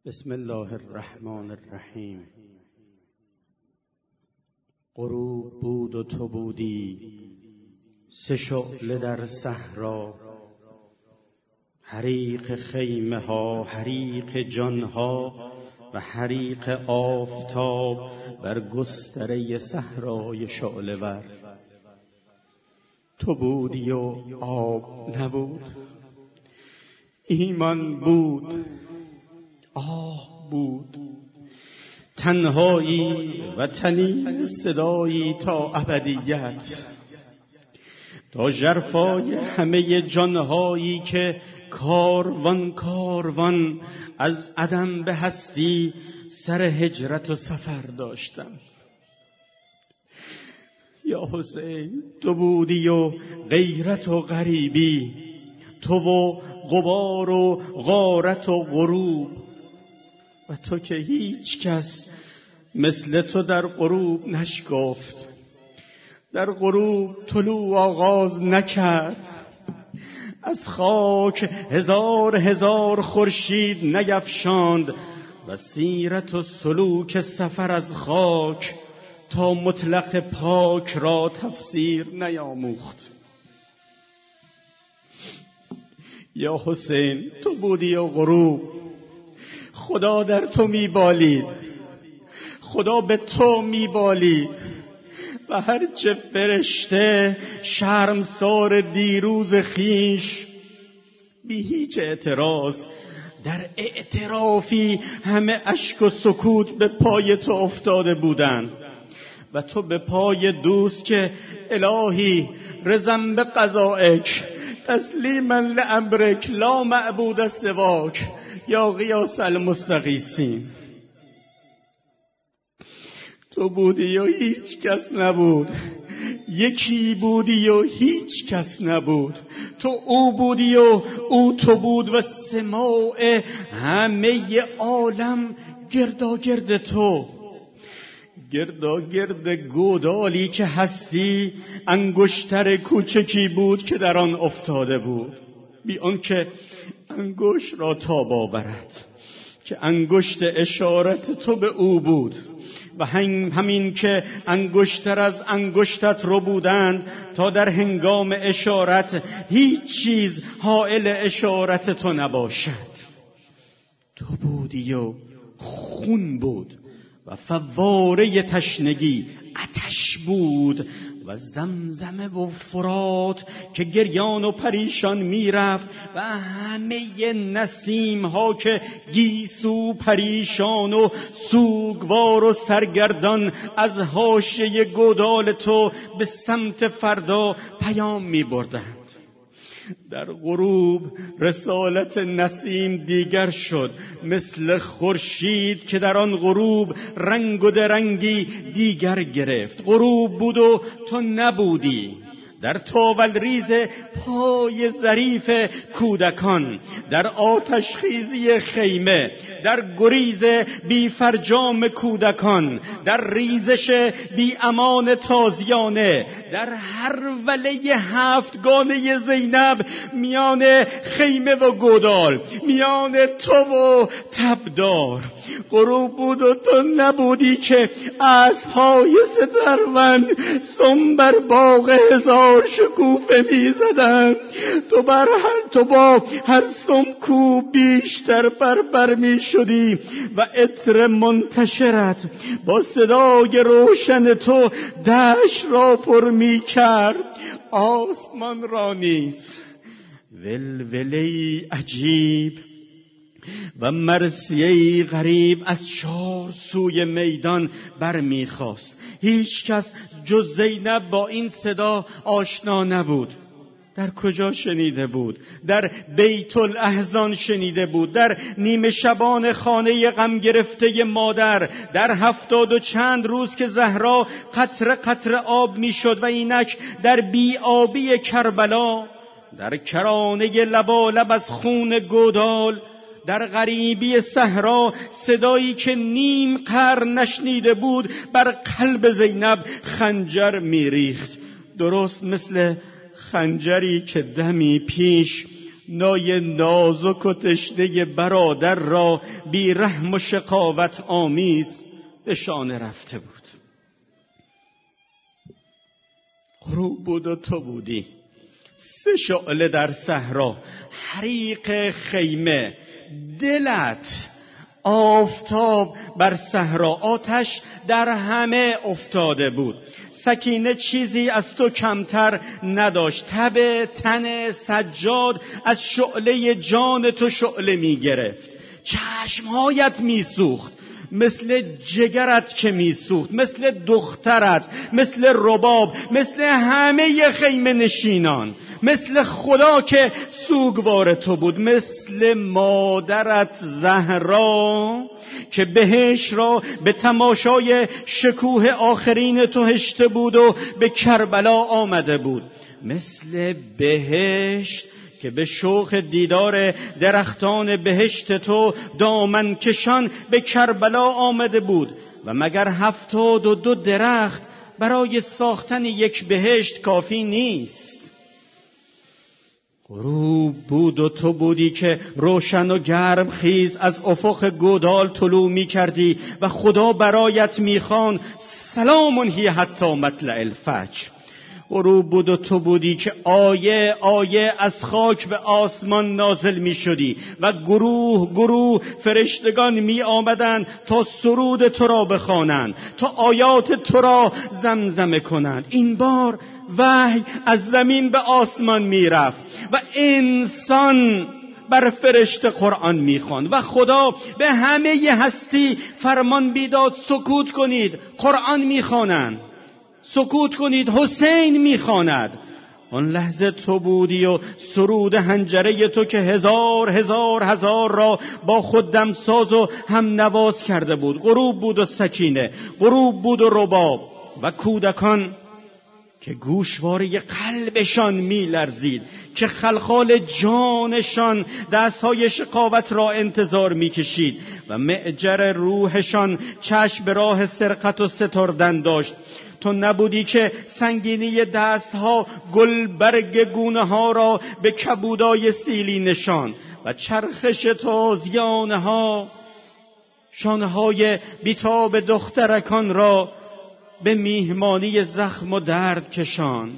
بسم الله الرحمن الرحیم. غروب بود و تو بودی، سه شعله در صحرا، حریق خیمه ها، حریق جان ها و حریق آفتاب بر گستره صحرای شعله ور. تو بودی و آب نبود، ایمان بود، آه بود، تنهایی و تنین صدایی تا ابدیت، تا ژرفای همه جانهایی که کاروان کاروان از عدم به هستی سر هجرت و سفر داشتم. یا حسین، تو بودی و غیرت و غریبی، تو و غبار و غارت و غروب، و تو که هیچ کس مثل تو در غروب نشگفت، در غروب طلوع آغاز نکرد، از خاک هزار هزار خورشید نیفشاند و سیرت و سلوک سفر از خاک تا مطلق پاک را تفسیر نیاموخت. یا حسین، تو بودی و غروب، خدا در تو میبالید، خدا به تو میبالید و هرچه فرشته شرمسار دیروز خیش بی هیچ اعتراض در اعترافی همه اشک و سکوت به پای تو افتاده بودند و تو به پای دوست که الهی رضم به قضائک تسلیما لامرک لا معبود سواک یا غیاث المستغیثین. تو بودی و هیچ کس نبود، یکی بودی و هیچ کس نبود، تو او بودی و او تو بود و سماع همه عالم گرداگرد تو، گرداگرد گودالی که هستی انگشتر کوچکی بود که در آن افتاده بود، بی آنکه انگشت را تاب آورد، که انگشت اشارت تو به او بود و همین که انگشتر از انگشتت رو بودند تا در هنگام اشارت هیچ چیز حائل اشارت تو نباشد. تو بودی و خون بود و فواره تشنگی آتش بود و زمزمه و فرات که گریان و پریشان میرفت و همه نسیم ها که گیسو پریشان و سوگوار و سرگردان از حاشیه گودال تو به سمت فردا پیام می بردند. در غروب رسالت نسیم دیگر شد، مثل خورشید که در آن غروب رنگ و درنگی دیگر گرفت. غروب بود و تو نبودی، در تاول ریز پای ظریف کودکان، در آتش خیزی خیمه، در گریز بی فرجام کودکان، در ریزش بی امان تازیانه، در هر وله هفتگانه زینب، میان خیمه و گودال، میان تو و تبدار. غروب بود و تو نبودی که اسب‌های سترون سم بر باغ هزار شکوفه می زدن، تو با هر سم کو بیشتر بر می شدی و عطر منتشرت با صدای روشن تو دشت را پر می کرد. آسمان را نیز ولوله‌ای عجیب و مرثیه‌ای غریب از چار سوی میدان برمیخاست. هیچ کس جز زینب با این صدا آشنا نبود. در کجا شنیده بود؟ در بیت الاحزان شنیده بود، در نیمه شبان خانه غم گرفته مادر، در 70 و چند روز که زهرا قطره قطره آب میشد و اینک در بی آبی کربلا، در کرانه لبالب از خون گودال، در غریبی صحرا صدایی که نیم قرن نشنیده بود بر قلب زینب خنجر میریخت، درست مثل خنجری که دمی پیش نای نازک و تشنه برادر را بی رحم و شقاوت آمیز به شانه رفته بود. غروب بود و تو بودی، 3 شعله در صحرا، حریق خیمه، دلت آفتاب بر صحرا، آتش در همه افتاده بود. سکینه چیزی از تو کمتر نداشت. تب تن سجاد از شعله جان تو شعله می گرفت. چشمهایت می سوخت مثل جگرت که می سوخت، مثل دخترت، مثل رباب، مثل همه خیمه نشینان، مثل خدا که سوگوار تو بود، مثل مادرت زهرا که بهشت را به تماشای شکوه آخرین تو هشته بود و به کربلا آمده بود، مثل بهشت که به شوق دیدار درختان بهشت تو دامن کشان به کربلا آمده بود. و مگر 72 درخت برای ساختن یک بهشت کافی نیست؟ غروب بود و تو بودی که روشن و گرم خیز از افق گودال طلوع می کردی و خدا برایت می خوان سلام هی حتی مطلع الفجر. غروب بود و تو بودی که آیه آیه از خاک به آسمان نازل می شدی و گروه گروه فرشتگان می آمدند تا سرود تو را بخوانند، تا آیات تو را زمزمه کنند. این بار وحی از زمین به آسمان می رفت و انسان بر فرشته قرآن می خواند و خدا به همه هستی فرمان بیداد سکوت کنید، قرآن می خوانند. سکوت کنید، حسین میخواند. آن لحظه تو بودی و سرود حنجره تو که هزار هزار هزار را با خود دمساز و هم نواز کرده بود. غروب بود و سکینه، غروب بود و رباب و کودکان که گوشواره قلبشان میلرزید، که خلخال جانشان دستهای شقاوت را انتظار میکشید و معجر روحشان چشم به راه سرقت و ستردن داشت. تو نبودی که سنگینی دستها گلبرگ گونه ها را به کبودای سیلی نشان و چرخش تازیانه ها شانهای بیتاب دخترکان را به میهمانی زخم و درد کشان.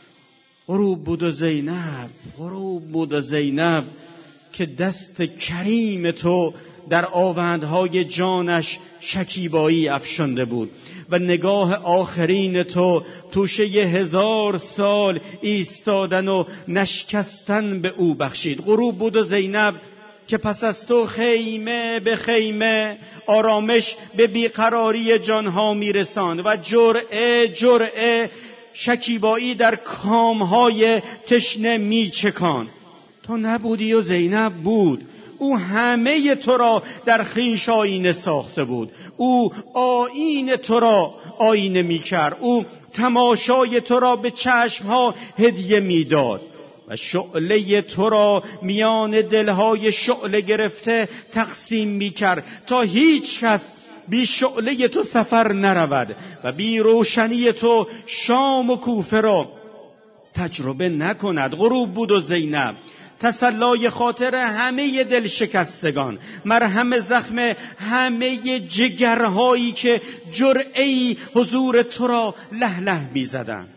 غروب بود و زینب، غروب بود و زینب که دست کریم تو در آوندهای جانش شکیبایی افشانده بود و نگاه آخرین تو توشه 1000 سال ایستادن و نشکستن به او بخشید. غروب بود و زینب که پس از تو خیمه به خیمه آرامش به بیقراری جانها میرساند و جرعه جرعه شکیبایی در کامهای تشنه میچکان. تو نبودی و زینب بود. او همه تو را در خویش آینه ساخته بود. او آیین تو را آینه میکرد. او تماشای تو را به چشمها هدیه میداد و شعله تو را میان دلهای شعله گرفته تقسیم میکرد تا هیچ کس بی شعله تو سفر نرود و بی روشنی تو شام و کوفه را تجربه نکند. غروب بود و زینب تسلای خاطر همه دل شکستگان، مرهم زخم همه جگرهایی که جرعه‌ای حضور تو را له له می‌زدند.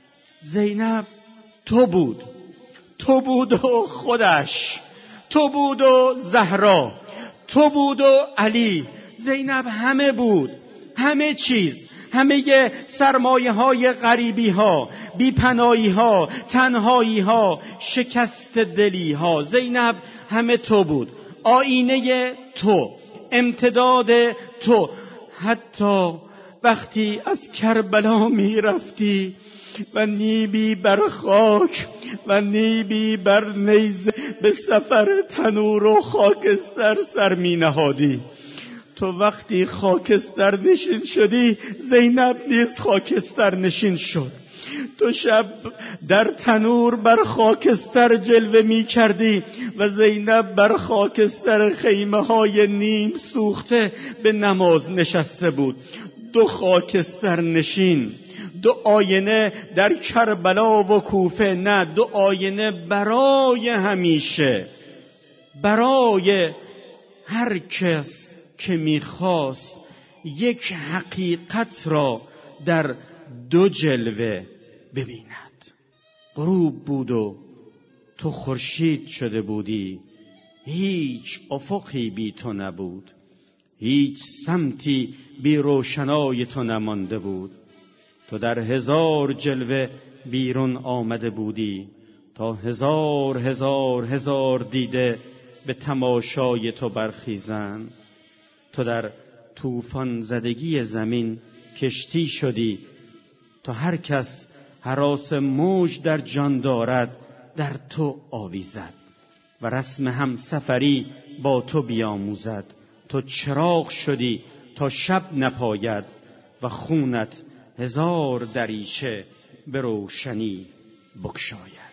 زینب تو بود، تو بود و خودش، تو بود و زهرا، تو بود و علی. زینب همه بود، همه چیز، همه سرمایه های غریبی ها، بیپناهی ها، تنهایی ها، شکست دلی ها. زینب همه تو بود، آینه تو، امتداد تو. حتی وقتی از کربلا می رفتی و نیبی بر خاک و نیبی بر نیزه به سفر تنور و خاکستر سر می نهادی. تو وقتی خاکستر نشین شدی، زینب نیز خاکستر نشین شد. تو شب در تنور بر خاکستر جلوه می کردی و زینب بر خاکستر خیمه های نیم سوخته به نماز نشسته بود. دو خاکستر نشین، دو آینه در کربلا و کوفه، نه، دو آینه برای همیشه، برای هر کس که میخواست یک حقیقت را در دو جلوه ببیند. غروب بود و تو خورشید شده بودی، هیچ افقی بی تو نبود، هیچ سمتی بی روشنای تو نمانده بود. تو در هزار جلوه بیرون آمده بودی تا هزار هزار هزار دیده به تماشای تو برخیزند. تو در طوفان زدگی زمین کشتی شدی تا هر کس هراس موج در جان دارد در تو آویزد و رسم همسفری با تو بیاموزد. تو چراغ شدی تا شب نپاید و خونت هزار دریچه به روشنی بگشاید.